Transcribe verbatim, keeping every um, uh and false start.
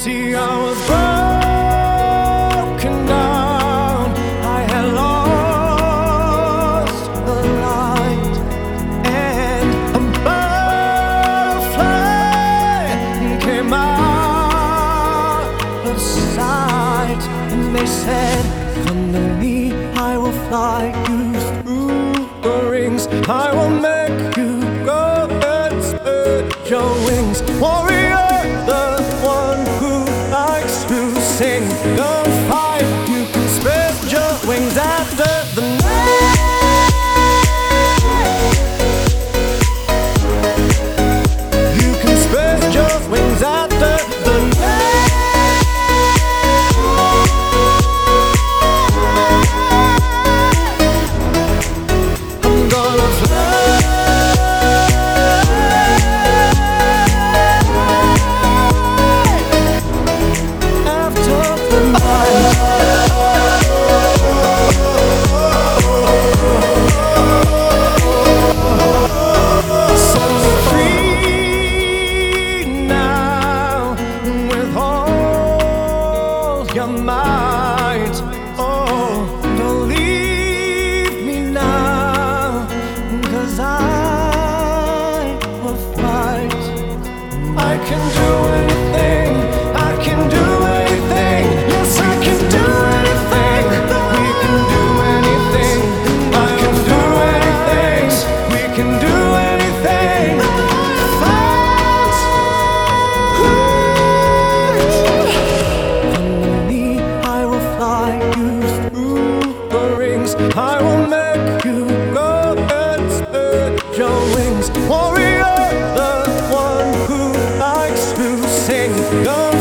See, I was broken down, I had lost the light, and a butterfly came out of sight. And they said, come to me, I will fly you through the rings, I will make you go and spread your wings. Warrior, the one who likes to sing, don't fight, you can spread your wings after the night. You can spread your wings after the night. I'm gonna fly your might. Oh, don't leave me now, 'cause I will fight. I can do anything, I can do anything. Yes, I can do anything. We can do anything. I can do anything. We can do anything. Fight. I will make you go and spread your wings. Warrior, the one who likes to sing. Go